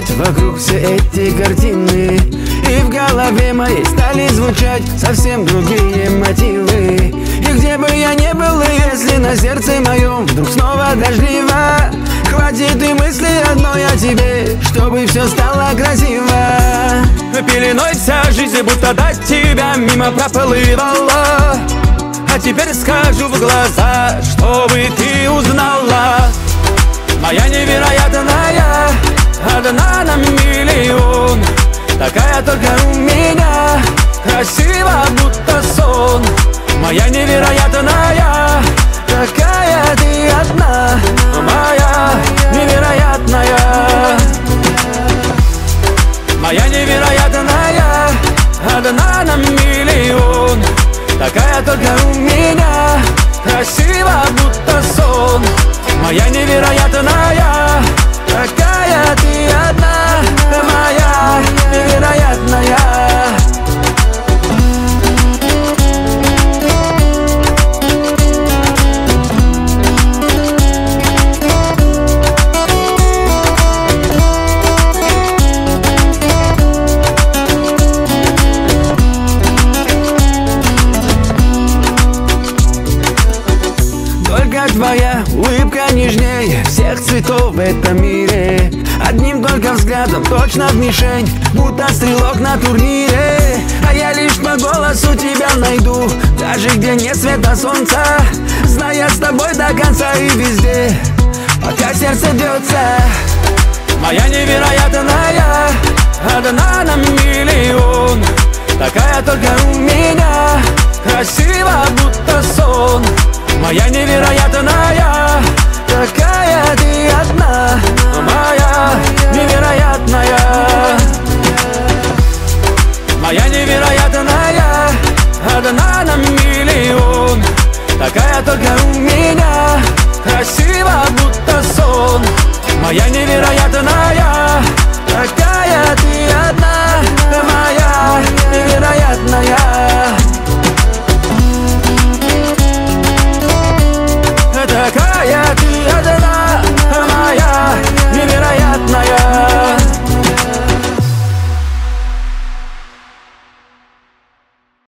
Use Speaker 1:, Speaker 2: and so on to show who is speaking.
Speaker 1: кружат вокруг все эти картины, и в голове моей стали звучать совсем другие мотивы. И где бы я ни был, и если на сердце моем вдруг снова дождливо, хватит и мысли одной о тебе, чтобы все стало красиво. Пеленой вся жизнь будто до тебя мимо проплывала, а теперь скажу в глаза, чтобы ты узнала. Моя невероятная, одна на миллион, такая только у меня, красива будто сон. Моя невероятная, такая ты одна, моя невероятная. Моя невероятная, одна на миллион, такая только у меня, красива будто сон. Моя невероятная, такая ты одна, моя невероятная. Только твоя улыбка нежнее всех цветов в этом мире. Одним только взглядом точно в мишень, будто стрелок на турнире. А я лишь по голосу тебя найду, даже где нет света солнца, зная с тобой до конца и везде, пока сердце бьется. Моя невероятная, одна на миллион, такая только у меня, красива будто сон. Моя невероятная, такая ты одна, моя невероятная. Моя невероятная, одна на миллион, такая только у меня, красива будто сон. Моя невероятная.